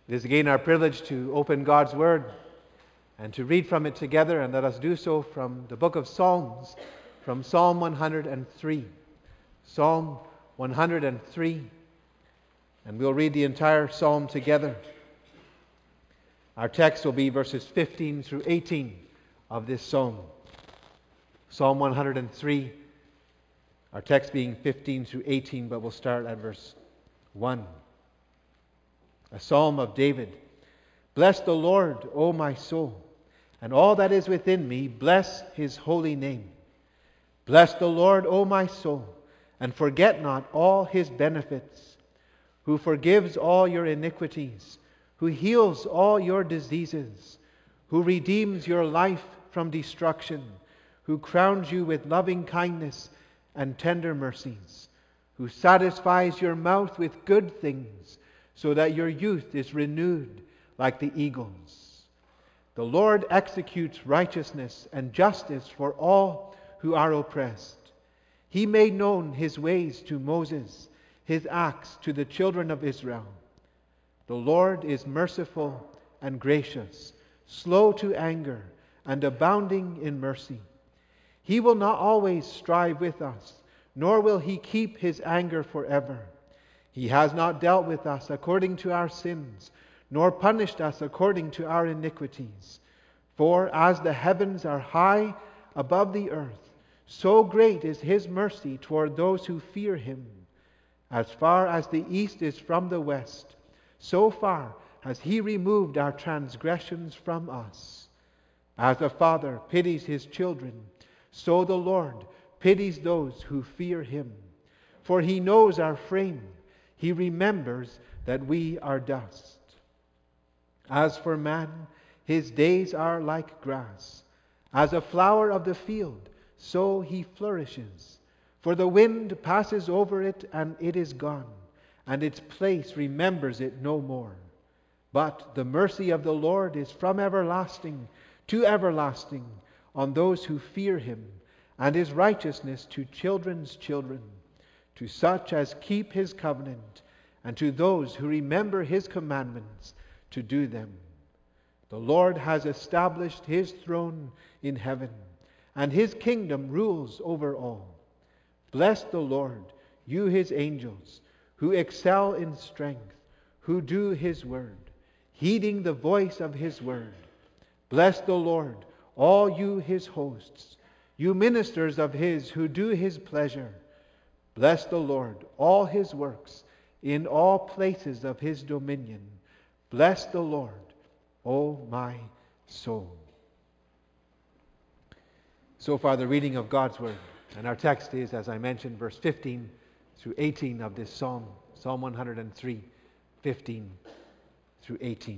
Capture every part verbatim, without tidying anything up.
It is again our privilege to open God's Word and to read from it together, and let us do so from the book of Psalms, from Psalm one hundred three. Psalm one hundred three, and we'll read the entire psalm together. Our text will be verses fifteen through eighteen of this psalm. Psalm one hundred three, our text being fifteen through eighteen, but we'll start at verse one. A psalm of David. Bless the Lord, O my soul, and all that is within me, bless His holy name. Bless the Lord, O my soul, and forget not all His benefits, who forgives all your iniquities, who heals all your diseases, who redeems your life from destruction, who crowns you with loving kindness and tender mercies, who satisfies your mouth with good things, so that your youth is renewed like the eagles. The Lord executes righteousness and justice for all who are oppressed. He made known His ways to Moses, His acts to the children of Israel. The Lord is merciful and gracious, slow to anger, and abounding in mercy. He will not always strive with us, nor will He keep His anger forever. He has not dealt with us according to our sins, nor punished us according to our iniquities. For as the heavens are high above the earth, so great is His mercy toward those who fear Him. As far as the east is from the west, so far has He removed our transgressions from us. As a father pities his children, so the Lord pities those who fear Him. For He knows our frame. He remembers that we are dust. As for man, his days are like grass. As a flower of the field, so he flourishes. For the wind passes over it, and it is gone, and its place remembers it no more. But the mercy of the Lord is from everlasting to everlasting on those who fear Him, and His righteousness to children's children, to such as keep His covenant, and to those who remember His commandments to do them. The Lord has established His throne in heaven, and His kingdom rules over all. Bless the Lord, you His angels, who excel in strength, who do His word, heeding the voice of His word. Bless the Lord, all you His hosts, you ministers of His who do His pleasure. Bless the Lord, all His works, in all places of His dominion. Bless the Lord, O my soul. So far, the reading of God's Word. And our text is, as I mentioned, verse fifteen through eighteen of this psalm, Psalm one hundred three, fifteen through eighteen.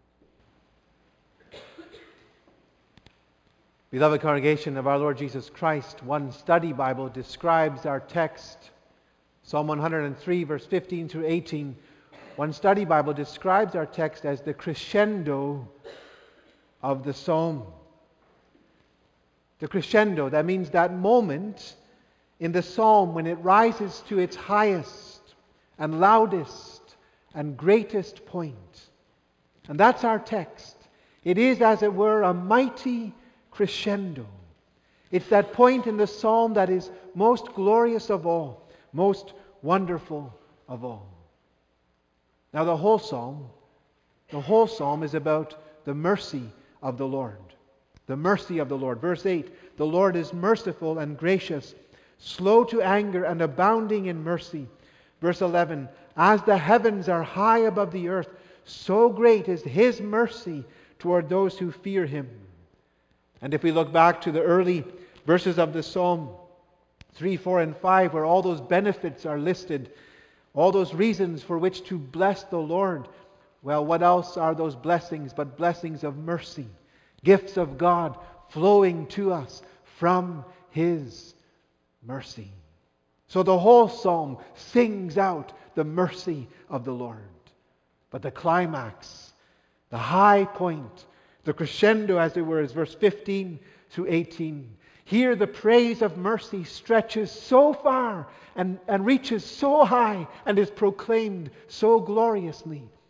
Beloved congregation of our Lord Jesus Christ, one study Bible describes our text, Psalm one hundred three, verse fifteen through eighteen. One study Bible describes our text as the crescendo of the psalm. The crescendo, that means that moment in the psalm when it rises to its highest and loudest and greatest point. And that's our text. It is, as it were, a mighty crescendo. It's that point in the psalm that is most glorious of all, most wonderful of all. Now the whole psalm, the whole psalm is about the mercy of the Lord. The mercy of the Lord. Verse eight, the Lord is merciful and gracious, slow to anger and abounding in mercy. Verse eleven, as the heavens are high above the earth, so great is His mercy toward those who fear Him. And if we look back to the early verses of the psalm, three, four, and five, where all those benefits are listed, all those reasons for which to bless the Lord, well, what else are those blessings but blessings of mercy? Gifts of God flowing to us from His mercy. So the whole psalm sings out the mercy of the Lord. But the climax, the high point, the crescendo, as it were, is verse fifteen through eighteen. Here the praise of mercy stretches so far and, and reaches so high and is proclaimed so gloriously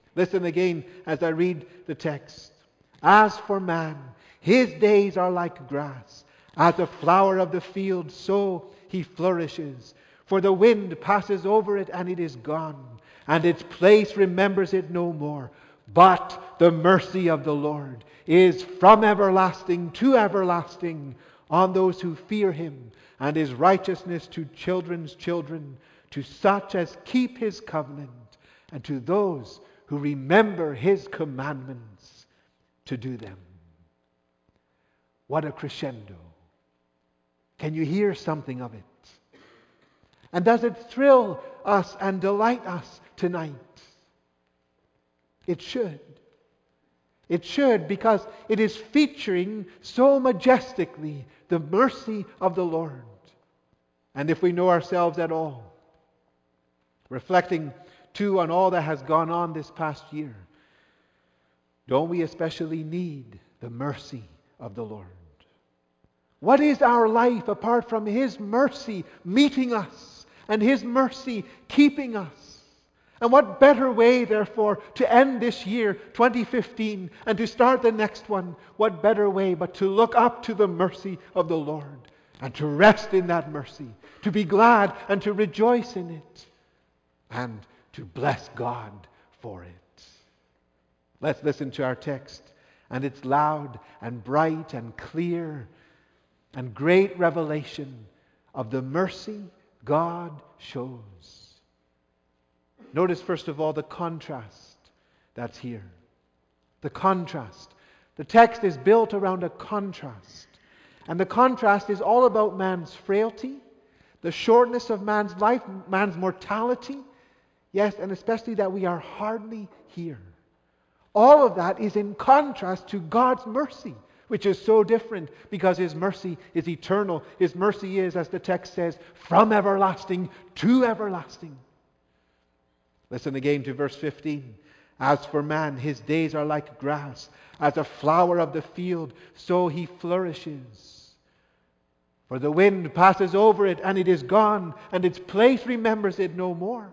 Listen again as I read the text. As for man, his days are like grass. As a flower of the field, so he flourishes. For the wind passes over it, and it is gone, and its place remembers it no more. But the mercy of the Lord is from everlasting to everlasting on those who fear him, and his righteousness to children's children, to such as keep his covenant, and to those who remember his commandments to do them. What a crescendo. Can you hear something of it? And does it thrill us and delight us tonight? It should. It should, because it is featuring so majestically the mercy of the Lord. And if we know ourselves at all, reflecting too on all that has gone on this past year, don't we especially need the mercy of the Lord? What is our life apart from his mercy meeting us and his mercy keeping us? And what better way, therefore, to end this year, twenty fifteen, and to start the next one, what better way but to look up to the mercy of the Lord and to rest in that mercy, to be glad and to rejoice in it, and to bless God for it. Let's listen to our text, and it's loud and bright and clear and great revelation of the mercy God shows. Notice first of all the contrast that's here. The contrast. The text is built around a contrast. And the contrast is all about man's frailty, the shortness of man's life, man's mortality. Yes, and especially that we are hardly here. All of that is in contrast to God's mercy, which is so different because his mercy is eternal. His mercy is, as the text says, from everlasting to everlasting. Listen again to verse fifteen. As for man, his days are like grass. As a flower of the field, so he flourishes. For the wind passes over it, and it is gone, and its place remembers it no more.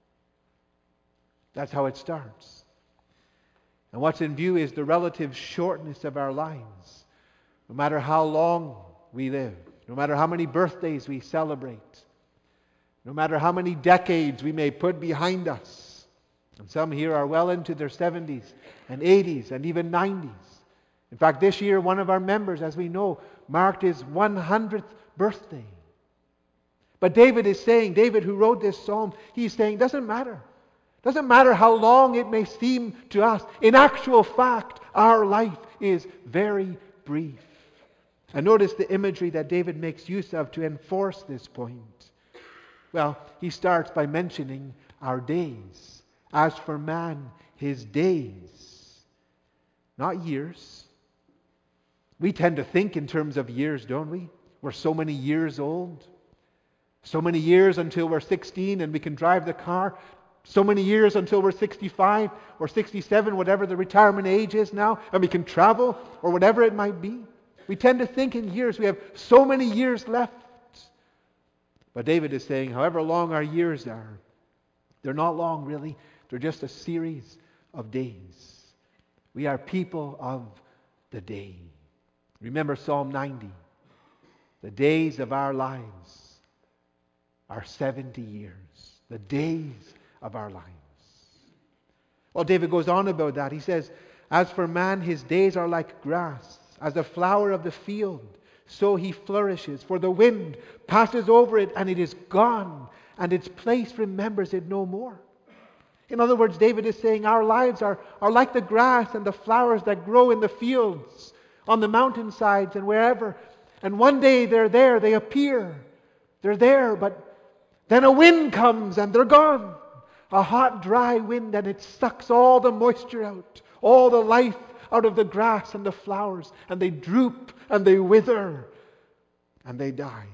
That's how it starts. And what's in view is the relative shortness of our lives. No matter how long we live, no matter how many birthdays we celebrate, no matter how many decades we may put behind us, and some here are well into their seventies and eighties and even nineties. In fact, this year one of our members, as we know, marked his one hundredth birthday. But David is saying, David who wrote this psalm, he's saying, doesn't matter. Doesn't matter how long it may seem to us. In actual fact, our life is very brief. And notice the imagery that David makes use of to enforce this point. Well, he starts by mentioning our days. As for man, his days, not years. We tend to think in terms of years, don't we? We're so many years old. So many years until we're sixteen and we can drive the car. So many years until we're sixty-five or sixty-seven, whatever the retirement age is now, and we can travel or whatever it might be. We tend to think in years. We have so many years left. But David is saying, however long our years are, they're not long really. They're just a series of days. We are people of the day. Remember Psalm ninety. The days of our lives are seventy years. The days of our lives. Well, David goes on about that. He says, as for man, his days are like grass, as a flower of the field, so he flourishes. For the wind passes over it, and it is gone, and its place remembers it no more. In other words, David is saying our lives are, are like the grass and the flowers that grow in the fields, on the mountainsides and wherever. And one day they're there, they appear. They're there, but then a wind comes and they're gone. A hot, dry wind, and it sucks all the moisture out, all the life out of the grass and the flowers, and they droop and they wither and they die.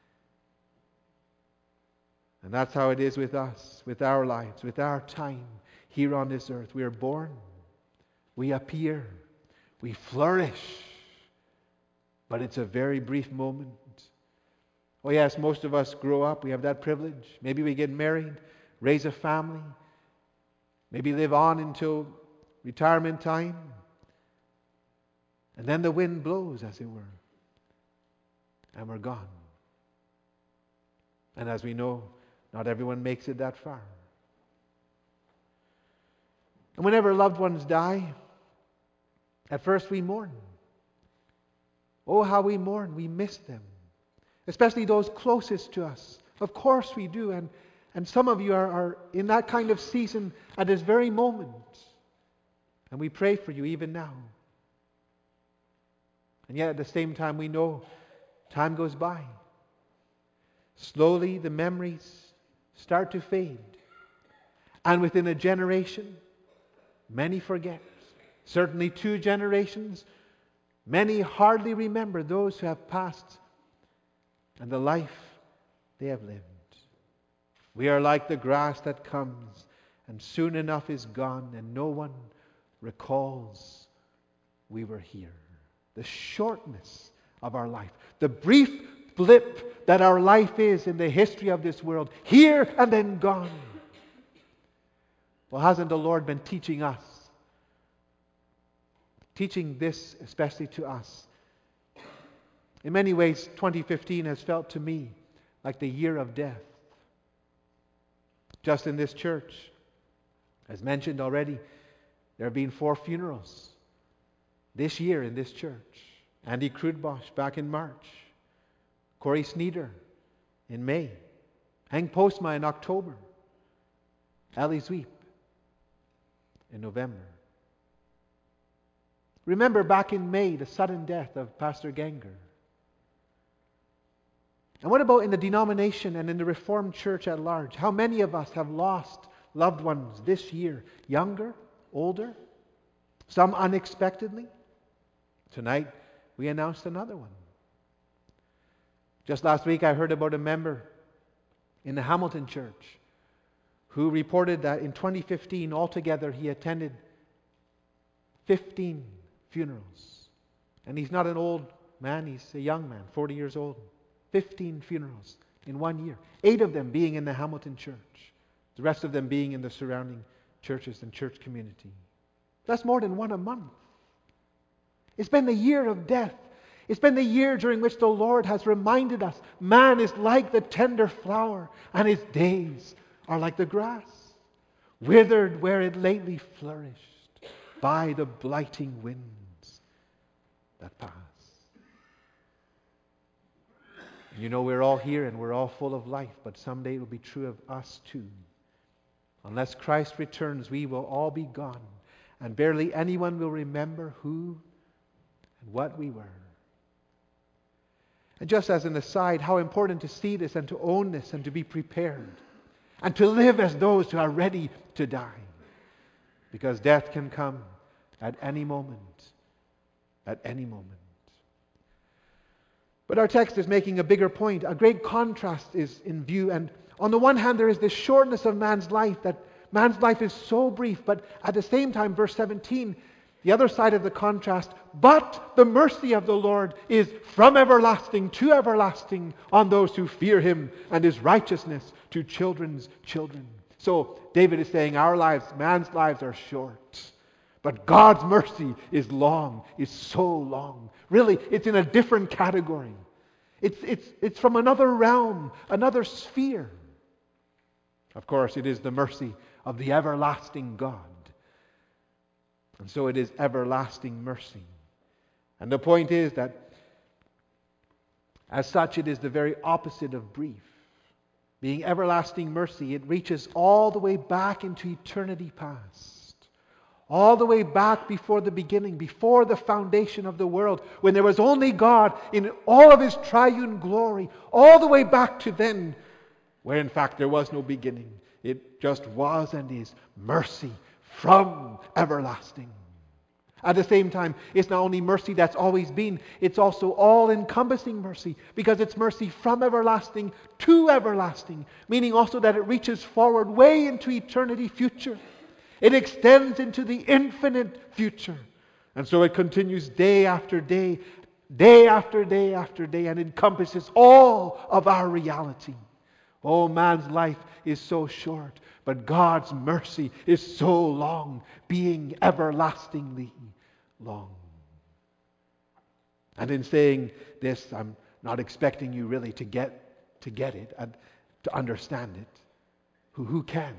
And that's how it is with us, with our lives, with our time here on this earth. We are born, we appear, we flourish, but it's a very brief moment. Oh yes, most of us grow up, we have that privilege. Maybe we get married, raise a family, maybe live on until retirement time, and then the wind blows, as it were, and we're gone. And as we know, not everyone makes it that far. And whenever loved ones die, at first we mourn. Oh, how we mourn. We miss them. Especially those closest to us. Of course we do. And, and some of you are, are in that kind of season at this very moment. And we pray for you even now. And yet at the same time we know time goes by. Slowly the memories start to fade. And within a generation, many forget. Certainly two generations, many hardly remember those who have passed and the life they have lived. We are like the grass that comes and soon enough is gone, and no one recalls we were here. The shortness of our life, the brief blip that our life is in the history of this world, here and then gone. Well, hasn't the Lord been teaching us? Teaching this especially to us. In many ways, twenty fifteen has felt to me like the year of death. Just in this church, as mentioned already, there have been four funerals this year in this church. Andy Krudbosch back in March. Corey Sneeder in May. Hank Postma in October. Ali Zweep in November. Remember back in May, the sudden death of Pastor Ganger. And what about in the denomination and in the Reformed Church at large? How many of us have lost loved ones this year? Younger? Older? Some unexpectedly? Tonight, we announced another one. Just last week, I heard about a member in the Hamilton Church who reported that in twenty fifteen, altogether, he attended fifteen funerals. And he's not an old man, he's a young man, forty years old. fifteen funerals in one year. Eight of them being in the Hamilton Church. The rest of them being in the surrounding churches and church community. That's more than one a month. It's been the year of death. It's been the year during which the Lord has reminded us man is like the tender flower, and his days are like the grass, withered where it lately flourished by the blighting winds that pass. You know, we're all here and we're all full of life, but someday it will be true of us too. Unless Christ returns, we will all be gone, and barely anyone will remember who and what we were. And just as an aside, how important to see this and to own this and to be prepared and to live as those who are ready to die. Because death can come at any moment, at any moment. But our text is making a bigger point. A great contrast is in view. And on the one hand, there is this shortness of man's life, that man's life is so brief. But at the same time, verse seventeen, the other side of the contrast, but the mercy of the Lord is from everlasting to everlasting on those who fear Him, and His righteousness to children's children. So David is saying our lives, man's lives are short. But God's mercy is long, is so long. Really, it's in a different category. It's, it's, it's from another realm, another sphere. Of course, it is the mercy of the everlasting God. And so it is everlasting mercy. And the point is that, as such, it is the very opposite of brief. Being everlasting mercy, it reaches all the way back into eternity past. All the way back before the beginning, before the foundation of the world, when there was only God in all of His triune glory, all the way back to then, where in fact there was no beginning. It just was and is mercy from everlasting. At the same time, it's not only mercy that's always been, it's also all-encompassing mercy, because it's mercy from everlasting to everlasting, meaning also that it reaches forward way into eternity future. It extends into the infinite future. And so it continues day after day, day after day after day, and encompasses all of our reality. Oh, man's life is so short, but God's mercy is so long, being everlastingly long. And in saying this, I'm not expecting you really to get to get it and to understand it. Who, who can?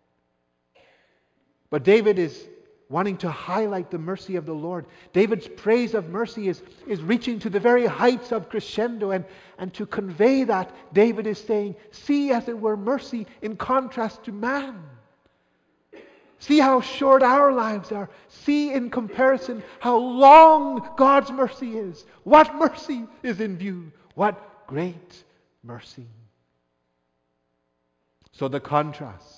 But David is wanting to highlight the mercy of the Lord. David's praise of mercy is, is reaching to the very heights of crescendo. And, and to convey that, David is saying, see as it were mercy in contrast to man. See how short our lives are. See in comparison how long God's mercy is. What mercy is in view? What great mercy. So the contrast.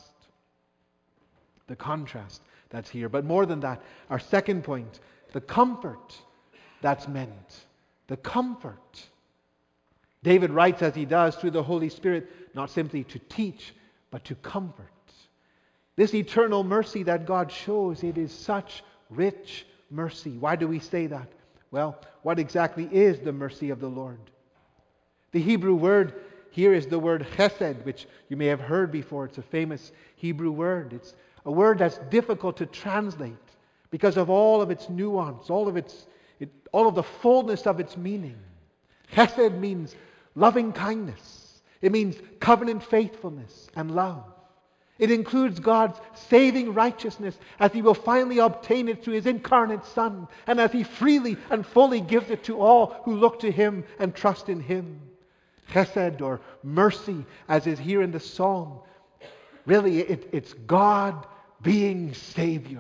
The contrast that's here. But more than that, our second point, the comfort that's meant. The comfort. David writes as he does through the Holy Spirit, not simply to teach, but to comfort. This eternal mercy that God shows, it is such rich mercy. Why do we say that? Well, what exactly is the mercy of the Lord? The Hebrew word here is the word chesed, which you may have heard before. It's a famous Hebrew word. It's a word that's difficult to translate because of all of its nuance, all of its, it, all of the fullness of its meaning. Chesed means loving kindness. It means covenant faithfulness and love. It includes God's saving righteousness as He will finally obtain it through His incarnate Son, and as He freely and fully gives it to all who look to Him and trust in Him. Chesed, or mercy, as is here in the Psalm, really it, it's God being Savior.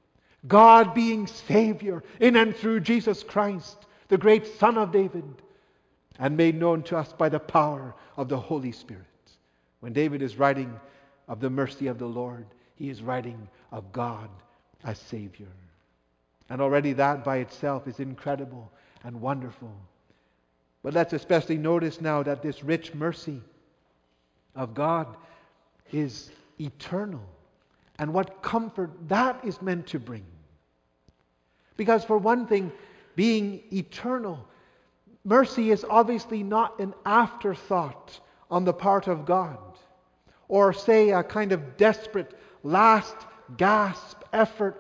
God being Savior in and through Jesus Christ, the great Son of David, and made known to us by the power of the Holy Spirit. When David is writing of the mercy of the Lord, he is writing of God as Savior. And already that by itself is incredible and wonderful. But let's especially notice now that this rich mercy of God is eternal. And what comfort that is meant to bring. Because for one thing, being eternal, mercy is obviously not an afterthought on the part of God. Or say a kind of desperate last gasp effort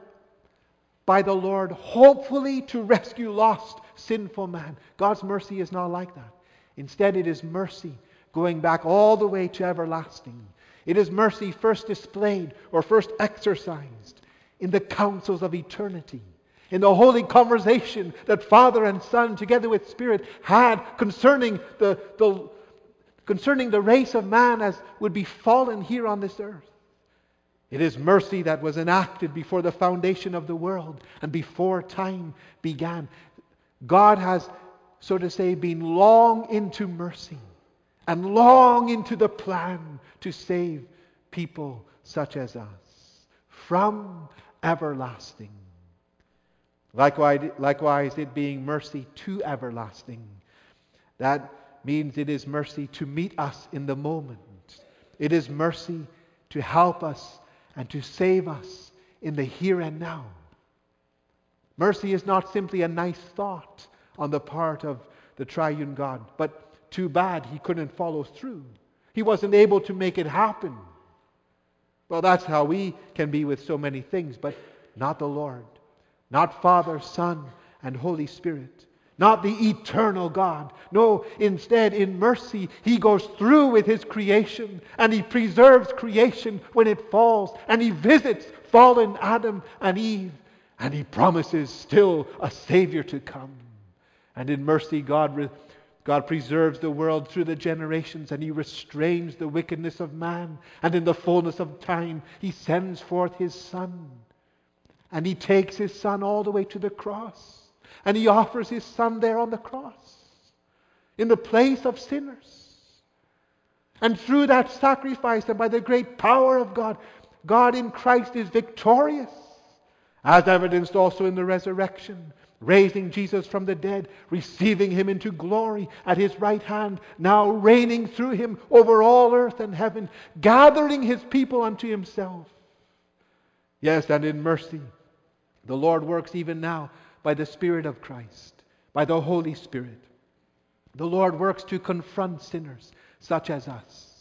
by the Lord, hopefully to rescue lost, sinful man. God's mercy is not like that. Instead, it is mercy going back all the way to everlasting. It is mercy first displayed or first exercised in the councils of eternity, in the holy conversation that Father and Son together with Spirit had concerning the, the, concerning the race of man as would be fallen here on this earth. It is mercy that was enacted before the foundation of the world and before time began. God has, so to say, been long into mercy and long into the plan to save people such as us from everlasting. Likewise, likewise, it being mercy to everlasting. That means it is mercy to meet us in the moment. It is mercy to help us and to save us in the here and now. Mercy is not simply a nice thought on the part of the triune God, but too bad He couldn't follow through. He wasn't able to make it happen. Well, that's how we can be with so many things, but not the Lord. Not Father, Son, and Holy Spirit. Not the eternal God. No, instead, in mercy, He goes through with His creation, and He preserves creation when it falls, and He visits fallen Adam and Eve, and He promises still a Savior to come. And in mercy, God re- God preserves the world through the generations, and He restrains the wickedness of man. And in the fullness of time, He sends forth His Son. And He takes His Son all the way to the cross. And He offers His Son there on the cross, in the place of sinners. And through that sacrifice, and by the great power of God, God in Christ is victorious, as evidenced also in the resurrection, raising Jesus from the dead, receiving Him into glory at His right hand, now reigning through Him over all earth and heaven, gathering His people unto Himself. Yes, and in mercy, the Lord works even now by the Spirit of Christ, by the Holy Spirit. The Lord works to confront sinners such as us,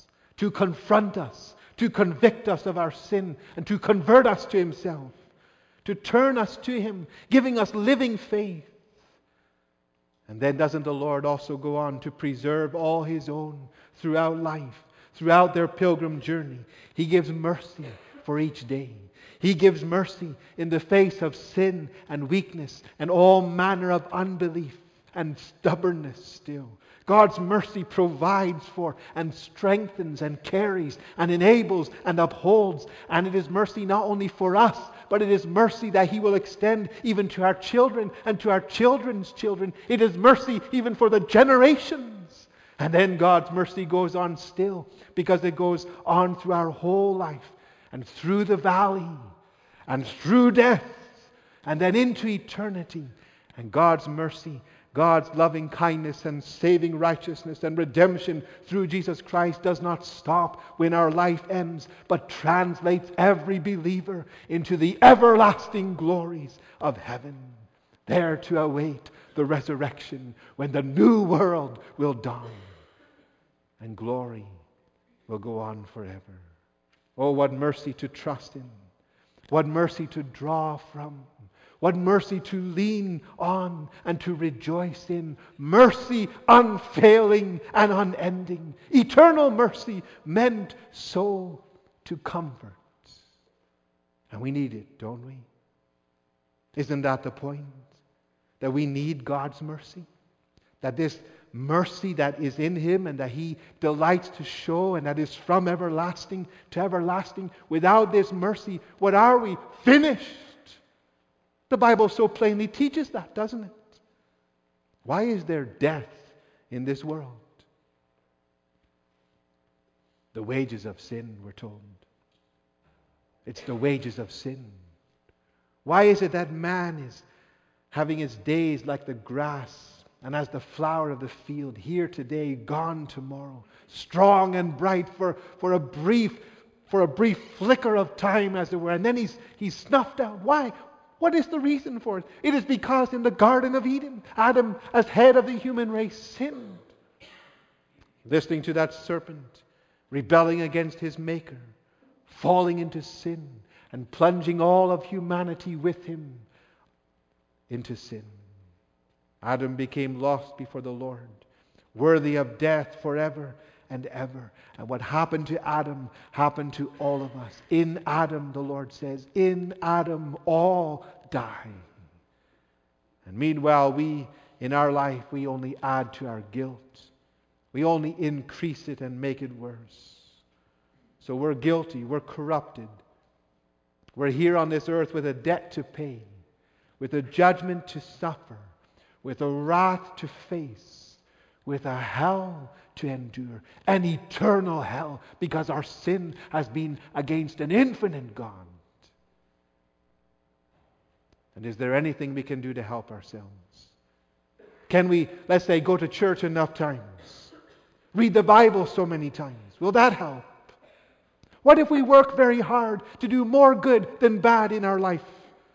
to confront us, to convict us of our sin, and to convert us to Himself, to turn us to Him, giving us living faith. And then doesn't the Lord also go on to preserve all His own throughout life, throughout their pilgrim journey? He gives mercy for each day. He gives mercy in the face of sin and weakness and all manner of unbelief and stubbornness still. God's mercy provides for and strengthens and carries and enables and upholds. And it is mercy not only for us, but it is mercy that He will extend even to our children and to our children's children. It is mercy even for the generations. And then God's mercy goes on still, because it goes on through our whole life and through the valley and through death and then into eternity. And God's mercy, God's loving kindness and saving righteousness and redemption through Jesus Christ does not stop when our life ends, but translates every believer into the everlasting glories of heaven, there to await the resurrection when the new world will dawn and glory will go on forever. Oh, what mercy to trust in. What mercy to draw from. What mercy to lean on and to rejoice in. Mercy unfailing and unending. Eternal mercy meant so to comfort. And we need it, don't we? Isn't that the point? That we need God's mercy? That this mercy that is in Him and that He delights to show and that is from everlasting to everlasting. Without this mercy, what are we? Finished. The Bible so plainly teaches that, doesn't it? Why is there death in this world? The wages of sin, we're told. It's the wages of sin. Why is it that man is having his days like the grass and as the flower of the field, here today, gone tomorrow, strong and bright for, for a brief for a brief flicker of time, as it were, and then he's he's snuffed out? Why? What is the reason for it? It is because in the Garden of Eden, Adam, as head of the human race, sinned. Listening to that serpent, rebelling against his Maker, falling into sin, and plunging all of humanity with him into sin. Adam became lost before the Lord, worthy of death forever and ever. And what happened to Adam happened to all of us. In Adam, the Lord says, in Adam all die. And meanwhile, we, in our life, we only add to our guilt. We only increase it and make it worse. So we're guilty, we're corrupted. We're here on this earth with a debt to pay, with a judgment to suffer, with a wrath to face, with a hell to endure, an eternal hell, because our sin has been against an infinite God. And is there anything we can do to help ourselves? Can we, let's say, go to church enough times? Read the Bible so many times? Will that help? What if we work very hard to do more good than bad in our life?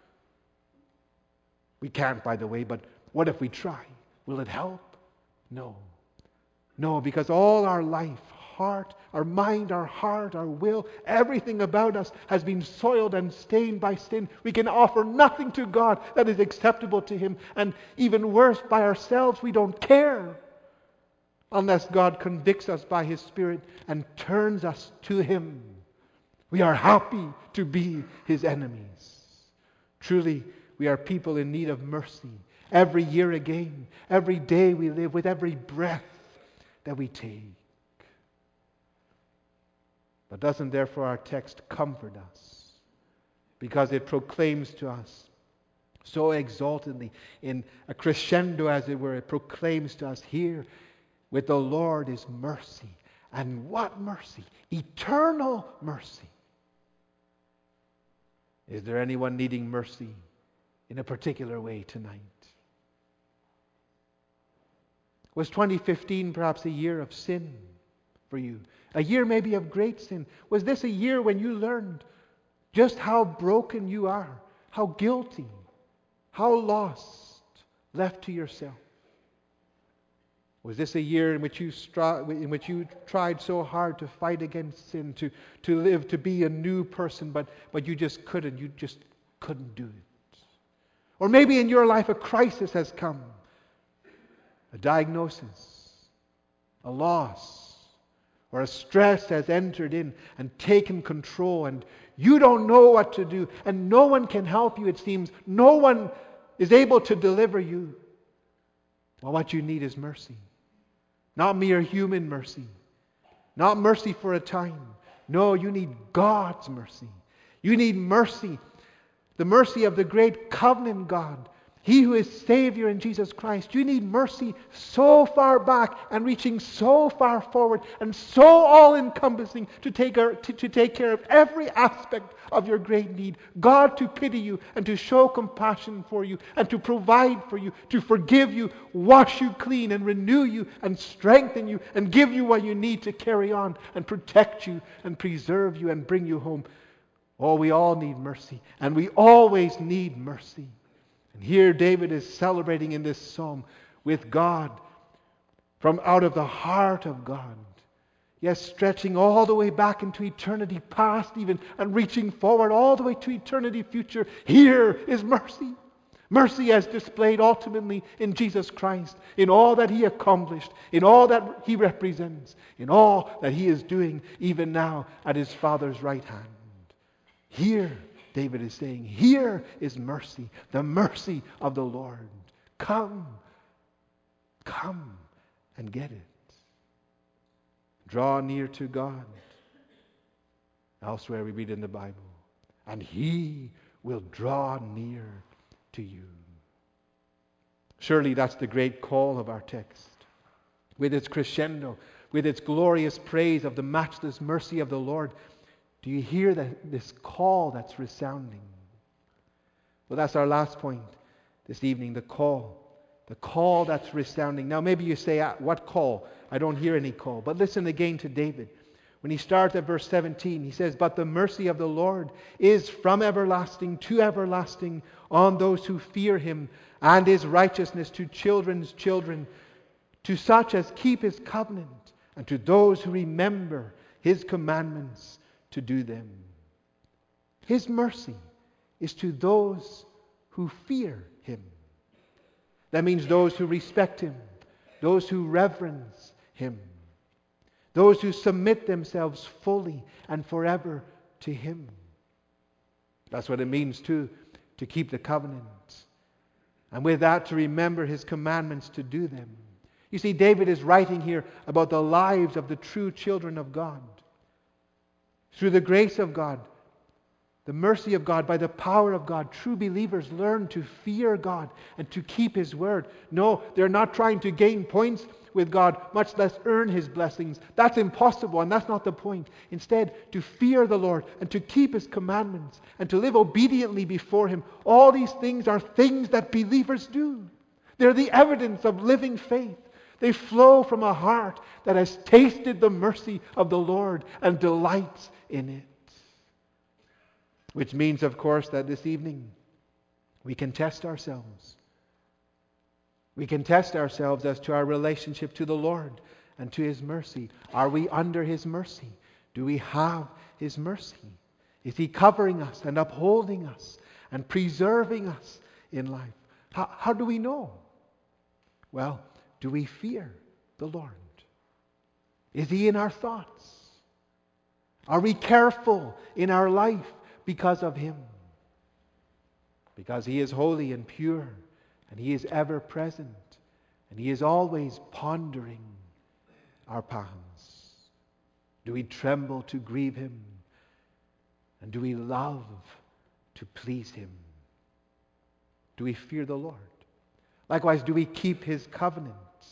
We can't, by the way, but what if we try? Will it help? No. No, because all our life, heart, our mind, our heart, our will, everything about us has been soiled and stained by sin. We can offer nothing to God that is acceptable to Him. And even worse, by ourselves, we don't care unless God convicts us by His Spirit and turns us to Him. We are happy to be His enemies. Truly, we are people in need of mercy. Every year again, every day we live, with every breath that we take. But doesn't therefore our text comfort us? Because it proclaims to us so exultantly, in a crescendo as it were, it proclaims to us here, with the Lord is mercy. And what mercy? Eternal mercy. Is there anyone needing mercy in a particular way tonight? Was twenty fifteen perhaps a year of sin for you? A year maybe of great sin? Was this a year when you learned just how broken you are, how guilty, how lost, left to yourself? Was this a year in which you stri- in which you tried so hard to fight against sin, to, to live, to be a new person, but, but you just couldn't, you just couldn't do it? Or maybe in your life a crisis has come, a diagnosis, a loss, or a stress has entered in and taken control, and you don't know what to do, and no one can help you, it seems. No one is able to deliver you. Well, what you need is mercy. Not mere human mercy. Not mercy for a time. No, you need God's mercy. You need mercy. The mercy of the great covenant God. He who is Savior in Jesus Christ. You need mercy so far back and reaching so far forward and so all-encompassing to take, to, to take care of every aspect of your great need. God to pity you and to show compassion for you and to provide for you, to forgive you, wash you clean and renew you and strengthen you and give you what you need to carry on and protect you and preserve you and bring you home. Oh, we all need mercy, and we always need mercy. And here David is celebrating in this psalm with God from out of the heart of God. Yes, stretching all the way back into eternity past even and reaching forward all the way to eternity future. Here is mercy. Mercy as displayed ultimately in Jesus Christ, in all that He accomplished, in all that He represents, in all that He is doing even now at His Father's right hand. Here, David is saying, here is mercy, the mercy of the Lord. Come, come and get it. Draw near to God. Elsewhere we read in the Bible, and He will draw near to you. Surely that's the great call of our text. With its crescendo, with its glorious praise of the matchless mercy of the Lord, do you hear that, this call that's resounding? Well, that's our last point this evening, the call. The call that's resounding. Now maybe you say, ah, what call? I don't hear any call. But listen again to David. When he starts at verse seventeen, he says, but the mercy of the Lord is from everlasting to everlasting on those who fear Him, and His righteousness to children's children, to such as keep His covenant, and to those who remember His commandments to do them. His mercy is to those who fear Him. That means those who respect Him, those who reverence Him, those who submit themselves fully and forever to Him. That's what it means too, to keep the covenant. And with that, to remember His commandments to do them. You see, David is writing here about the lives of the true children of God. Through the grace of God, the mercy of God, by the power of God, true believers learn to fear God and to keep His word. No, they're not trying to gain points with God, much less earn His blessings. That's impossible, and that's not the point. Instead, to fear the Lord and to keep His commandments and to live obediently before Him. All these things are things that believers do. They're the evidence of living faith. They flow from a heart that has tasted the mercy of the Lord and delights in it. Which means, of course, that this evening we can test ourselves. We can test ourselves as to our relationship to the Lord and to His mercy. Are we under His mercy? Do we have His mercy? Is He covering us and upholding us and preserving us in life? How, how do we know? Well, do we fear the Lord? Is He in our thoughts? Are we careful in our life because of Him? Because He is holy and pure, and He is ever present, and He is always pondering our paths. Do we tremble to grieve Him? And do we love to please Him? Do we fear the Lord? Likewise, do we keep His covenants?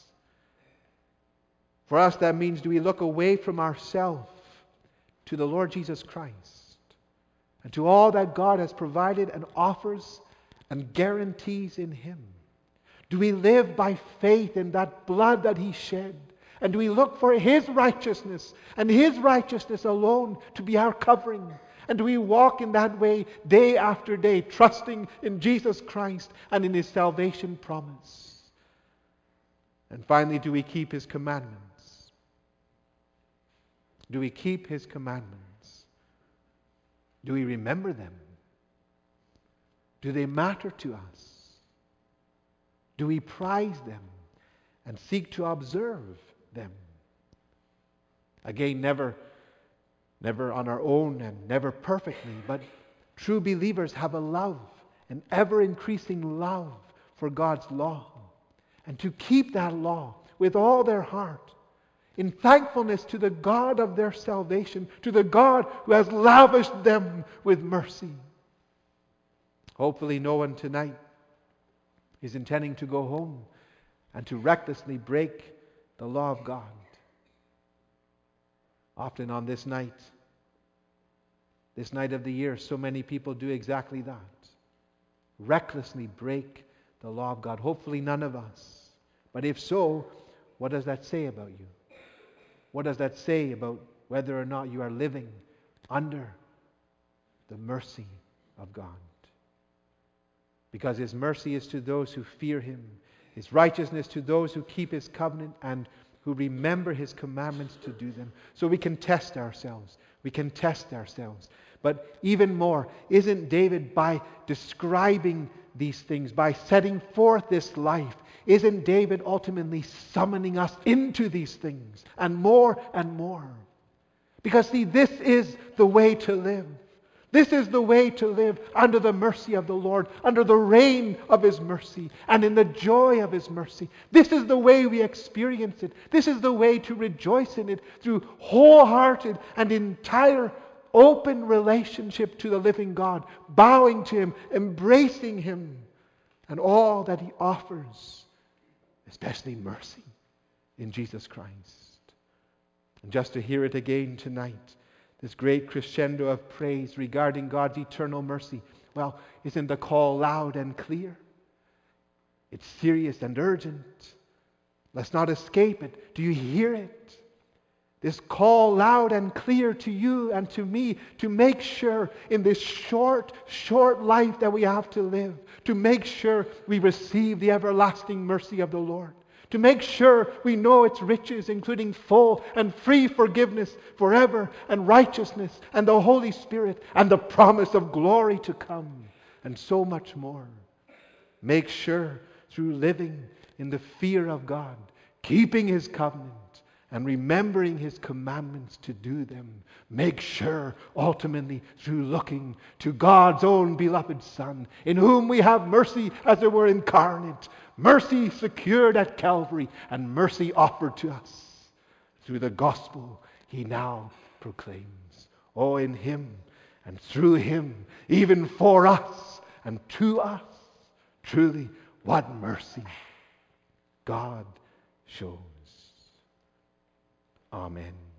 For us, that means, do we look away from ourselves to the Lord Jesus Christ and to all that God has provided and offers and guarantees in Him? Do we live by faith in that blood that He shed? And do we look for His righteousness and His righteousness alone to be our covering? And do we walk in that way day after day, trusting in Jesus Christ and in His salvation promise? And finally, do we keep His commandments? Do we keep His commandments? Do we remember them? Do they matter to us? Do we prize them and seek to observe them? Again, never, never on our own and never perfectly, but true believers have a love, an ever-increasing love for God's law. And to keep that law with all their heart, in thankfulness to the God of their salvation, to the God who has lavished them with mercy. Hopefully no one tonight is intending to go home and to recklessly break the law of God. Often on this night, this night of the year, so many people do exactly that. Recklessly break the law of God. Hopefully none of us. But if so, what does that say about you? What does that say about whether or not you are living under the mercy of God? Because His mercy is to those who fear Him, His righteousness to those who keep His covenant and who remember His commandments to do them. So we can test ourselves. We can test ourselves. But even more, isn't David, by describing these things, by setting forth this life, isn't David ultimately summoning us into these things and more and more? Because see, this is the way to live. This is the way to live under the mercy of the Lord, under the reign of His mercy, and in the joy of His mercy. This is the way we experience it. This is the way to rejoice in it through wholehearted and entire open relationship to the living God, bowing to Him, embracing Him, and all that He offers, especially mercy in Jesus Christ. And just to hear it again tonight, this great crescendo of praise regarding God's eternal mercy. Well, isn't the call loud and clear? It's serious and urgent. Let's not escape it. Do you hear it? This call loud and clear to you and to me to make sure in this short, short life that we have to live, to make sure we receive the everlasting mercy of the Lord. To make sure we know its riches, including full and free forgiveness forever, and righteousness, and the Holy Spirit, and the promise of glory to come, and so much more. Make sure through living in the fear of God, keeping His covenant, and remembering His commandments to do them. Make sure, ultimately, through looking to God's own beloved Son, in whom we have mercy as it were incarnate, mercy secured at Calvary, and mercy offered to us through the gospel He now proclaims. Oh, in Him and through Him, even for us and to us, truly, what mercy God shows. Amen.